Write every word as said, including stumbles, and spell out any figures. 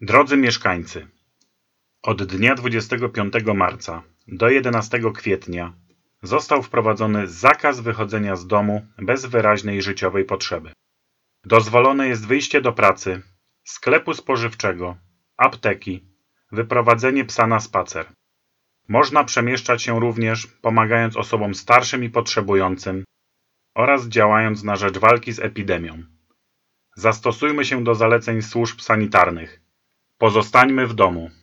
Drodzy mieszkańcy, od dnia dwudziestego piątego marca do jedenastego kwietnia został wprowadzony zakaz wychodzenia z domu bez wyraźnej życiowej potrzeby. Dozwolone jest wyjście do pracy, sklepu spożywczego, apteki, wyprowadzenie psa na spacer. Można przemieszczać się również pomagając osobom starszym i potrzebującym oraz działając na rzecz walki z epidemią. Zastosujmy się do zaleceń służb sanitarnych. Pozostańmy w domu.